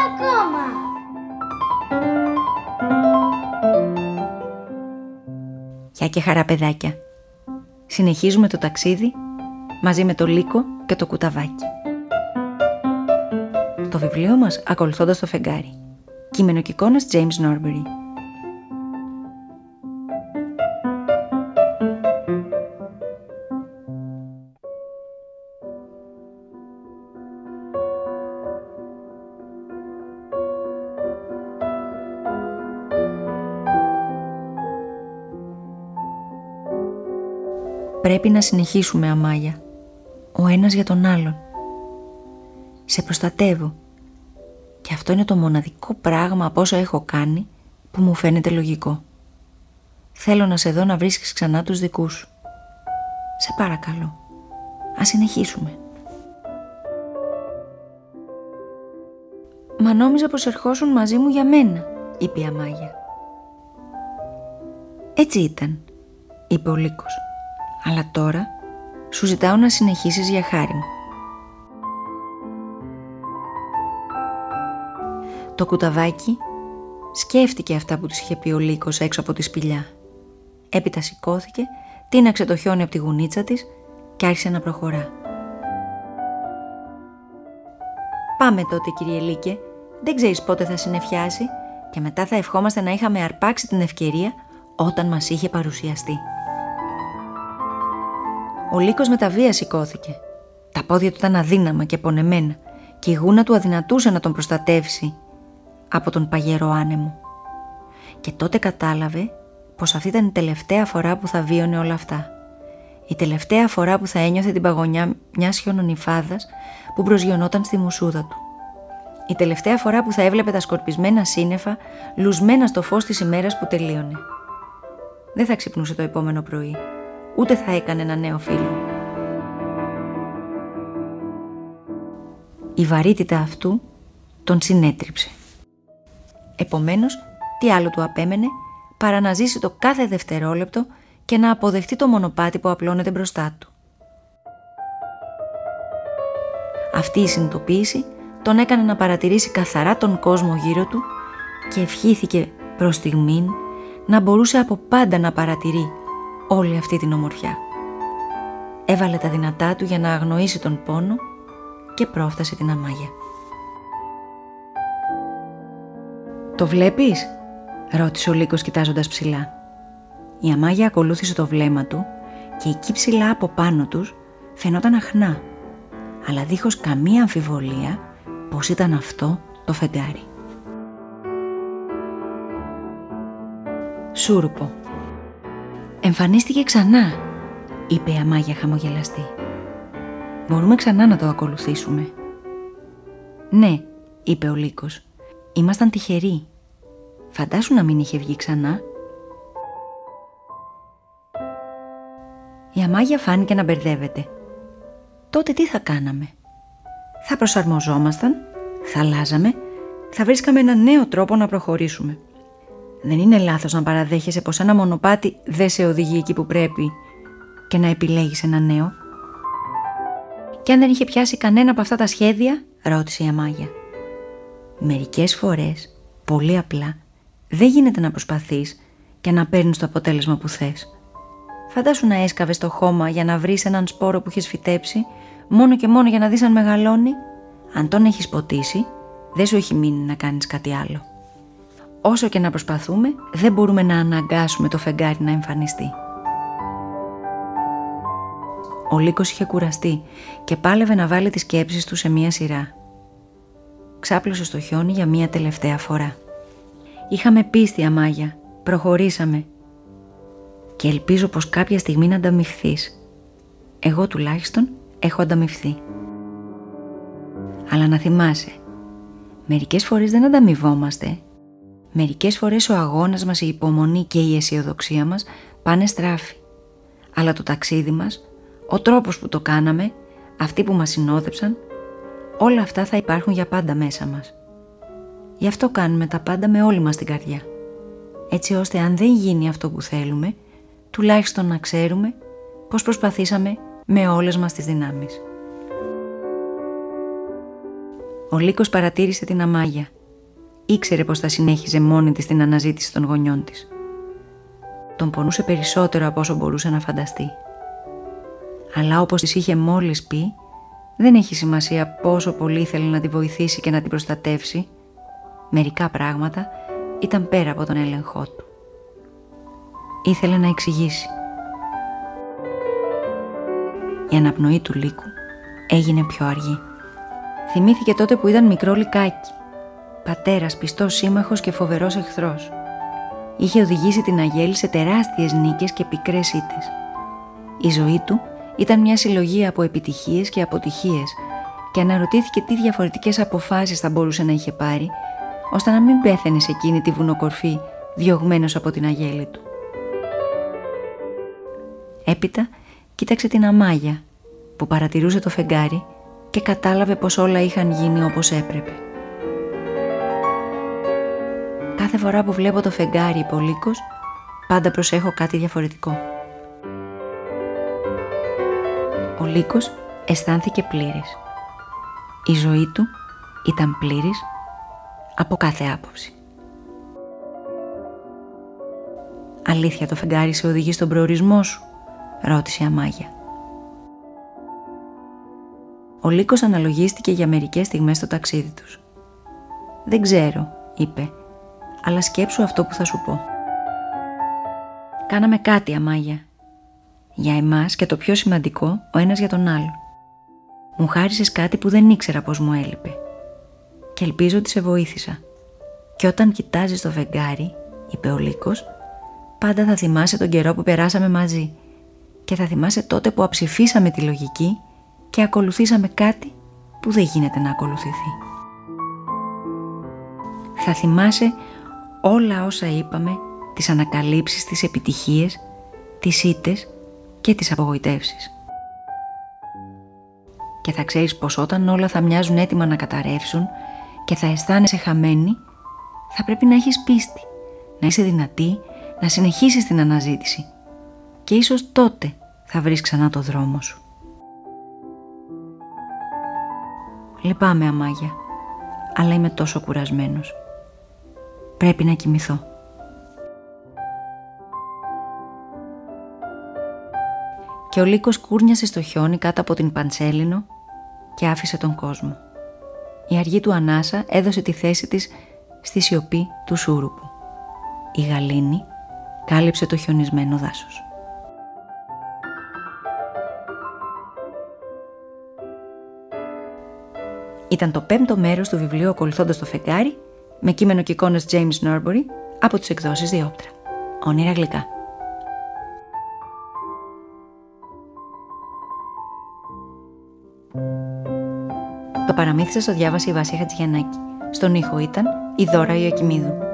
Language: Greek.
ακόμα. Γεια και χαρά, παιδάκια. Συνεχίζουμε το ταξίδι μαζί με το Λύκο και το Κουταβάκι. Το βιβλίο μας «Ακολουθώντας το φεγγάρι». Κείμενο και εικόνες James Norbury. Πρέπει να συνεχίσουμε, Αμάγια, ο ένας για τον άλλον. Σε προστατεύω και αυτό είναι το μοναδικό πράγμα από όσα έχω κάνει που μου φαίνεται λογικό. Θέλω να σε δω να βρίσκεις ξανά τους δικούς σου. Σε παρακαλώ, ας συνεχίσουμε. Μα νόμιζα πως ερχόσουν μαζί μου για μένα, είπε η Αμάγια. Έτσι ήταν, είπε ο Λύκος. Αλλά τώρα σου ζητάω να συνεχίσεις για χάρη μου. Το Κουταβάκι σκέφτηκε αυτά που της είχε πει ο Λύκος έξω από τη σπηλιά. Έπειτα σηκώθηκε, τίναξε το χιόνι από τη γουνίτσα της και άρχισε να προχωρά. Πάμε τότε, κύριε Λύκε, δεν ξέρεις πότε θα συννεφιάσει και μετά θα ευχόμαστε να είχαμε αρπάξει την ευκαιρία όταν μας είχε παρουσιαστεί. Ο Λύκος με τα βία σηκώθηκε. Τα πόδια του ήταν αδύναμα και πονεμένα και η γούνα του αδυνατούσε να τον προστατεύσει από τον παγερό άνεμο. Και τότε κατάλαβε πως αυτή ήταν η τελευταία φορά που θα βίωνε όλα αυτά. Η τελευταία φορά που θα ένιωθε την παγωνιά μιας χιονονυφάδας που προσγειωνόταν στη μουσούδα του. Η τελευταία φορά που θα έβλεπε τα σκορπισμένα σύννεφα λουσμένα στο φως της ημέρας που τελείωνε. Δεν θα ξυπνούσε το επόμενο πρωί, ούτε θα έκανε ένα νέο φίλο. Η βαρύτητα αυτού τον συνέτριψε. Επομένως, τι άλλο του απέμενε παρά να ζήσει το κάθε δευτερόλεπτο και να αποδεχτεί το μονοπάτι που απλώνεται μπροστά του. Αυτή η συνειδητοποίηση τον έκανε να παρατηρήσει καθαρά τον κόσμο γύρω του και ευχήθηκε προς στιγμήν να μπορούσε από πάντα να παρατηρεί όλη αυτή την ομορφιά. Έβαλε τα δυνατά του για να αγνοήσει τον πόνο και πρόφτασε την Αμάγια. «Το βλέπεις?» ρώτησε ο Λύκος κοιτάζοντας ψηλά. Η Αμάγια ακολούθησε το βλέμμα του και εκεί ψηλά από πάνω τους φαινόταν αχνά, αλλά δίχως καμία αμφιβολία πως ήταν αυτό το φεγγάρι. «Σούρουπο. Εμφανίστηκε ξανά», είπε η Αμάγια χαμογελαστή. «Μπορούμε ξανά να το ακολουθήσουμε?» «Ναι», είπε ο Λύκος. «Ήμασταν τυχεροί. Φαντάσου να μην είχε βγει ξανά». Η Αμάγια φάνηκε να μπερδεύεται. «Τότε τι θα κάναμε?» «Θα προσαρμοζόμασταν, θα αλλάζαμε, θα βρίσκαμε έναν νέο τρόπο να προχωρήσουμε. Δεν είναι λάθος να παραδέχεσαι πως ένα μονοπάτι δεν σε οδηγεί εκεί που πρέπει και να επιλέγεις ένα νέο». «Και αν δεν είχε πιάσει κανένα από αυτά τα σχέδια?» ρώτησε η Αμάγια. «Μερικές φορές, πολύ απλά, δεν γίνεται να προσπαθείς και να παίρνεις το αποτέλεσμα που θες. Φαντάσου να έσκαβες το χώμα για να βρεις έναν σπόρο που έχεις φυτέψει, μόνο και μόνο για να δεις αν μεγαλώνει. Αν τον έχεις ποτίσει, δεν σου έχει μείνει να κάνεις κάτι άλλο. Όσο και να προσπαθούμε, δεν μπορούμε να αναγκάσουμε το φεγγάρι να εμφανιστεί». Ο Λύκος είχε κουραστεί και πάλευε να βάλει τις σκέψεις του σε μία σειρά. Ξάπλωσε στο χιόνι για μία τελευταία φορά. «Είχαμε πίστη, Αμάγια, προχωρήσαμε. Και ελπίζω πως κάποια στιγμή να ανταμυφθείς. Εγώ τουλάχιστον έχω ανταμυφθεί. Αλλά να θυμάσαι, μερικές φορές δεν ανταμοιβόμαστε. Μερικές φορές ο αγώνας μας, η υπομονή και η αισιοδοξία μας πάνε στράφη. Αλλά το ταξίδι μας, ο τρόπος που το κάναμε, αυτοί που μας συνόδεψαν, όλα αυτά θα υπάρχουν για πάντα μέσα μας. Γι' αυτό κάνουμε τα πάντα με όλη μας την καρδιά. Έτσι ώστε αν δεν γίνει αυτό που θέλουμε, τουλάχιστον να ξέρουμε πως προσπαθήσαμε με όλες μας τις δυνάμεις». Ο Λύκος παρατήρησε την Αμάγια ήξερε πως θα συνέχιζε μόνη της την αναζήτηση των γονιών της. Τον πονούσε περισσότερο από όσο μπορούσε να φανταστεί. Αλλά όπως της είχε μόλις πει, δεν έχει σημασία πόσο πολύ ήθελε να τη βοηθήσει και να την προστατεύσει. Μερικά πράγματα ήταν πέρα από τον έλεγχό του. Ήθελε να εξηγήσει. Η αναπνοή του Λύκου έγινε πιο αργή. Θυμήθηκε τότε που ήταν μικρό λυκάκι. Πατέρας, πιστός σύμμαχος και φοβερός εχθρός. Είχε οδηγήσει την Αγέλη σε τεράστιες νίκες και πικρές ήττες. Η ζωή του ήταν μια συλλογή από επιτυχίες και αποτυχίες και αναρωτήθηκε τι διαφορετικές αποφάσεις θα μπορούσε να είχε πάρει ώστε να μην πέθαινε σε εκείνη τη βουνοκορφή διωγμένος από την Αγέλη του. Έπειτα κοίταξε την Αμάγια που παρατηρούσε το φεγγάρι και κατάλαβε πως όλα είχαν γίνει όπως έπρεπε. Κάθε φορά που βλέπω το φεγγάρι, είπε ο Λύκος, πάντα προσέχω κάτι διαφορετικό. Ο Λύκος αισθάνθηκε πλήρης. Η ζωή του ήταν πλήρης από κάθε άποψη. «Αλήθεια το φεγγάρι σε οδηγεί στον προορισμό σου?» ρώτησε η Αμάγια. Ο Λύκος αναλογίστηκε για μερικές στιγμές στο ταξίδι τους. «Δεν ξέρω», είπε, «αλλά σκέψου αυτό που θα σου πω. Κάναμε κάτι, Αμάγια. Για εμάς και το πιο σημαντικό, ο ένας για τον άλλο. Μου χάρισες κάτι που δεν ήξερα πως μου έλειπε. Και ελπίζω ότι σε βοήθησα. Και όταν κοιτάζεις το φεγγάρι», είπε ο Λύκος, «πάντα θα θυμάσαι τον καιρό που περάσαμε μαζί και θα θυμάσαι τότε που αψηφίσαμε τη λογική και ακολουθήσαμε κάτι που δεν γίνεται να ακολουθηθεί. Θα θυμάσαι όλα όσα είπαμε, τις ανακαλύψεις, τις επιτυχίες, τις ήττες και τις απογοητεύσεις. Και θα ξέρεις πως όταν όλα θα μοιάζουν έτοιμα να καταρρεύσουν και θα αισθάνεσαι χαμένη, θα πρέπει να έχεις πίστη, να είσαι δυνατή, να συνεχίσεις την αναζήτηση και ίσως τότε θα βρεις ξανά το δρόμο σου. Λυπάμαι, Αμάγια, αλλά είμαι τόσο κουρασμένος. Πρέπει να κοιμηθώ». Και ο Λύκος κούρνιασε στο χιόνι κάτω από την Παντσέλινο και άφησε τον κόσμο. Η αργή του ανάσα έδωσε τη θέση της στη σιωπή του σούρουπου. Η γαλήνη κάλυψε το χιονισμένο δάσος. Ήταν το 5ο μέρος του βιβλίου «Ακολουθώντας το φεγγάρι» με κείμενο και εικόνες James Norbury από τις εκδόσεις Διόπτρα. Όνειρα γλυκά. Το παραμύθι σας το διάβασε η Βάσια Χατζηγιαννάκη. Στον ήχο ήταν η Δώρα Ιωακημίδου.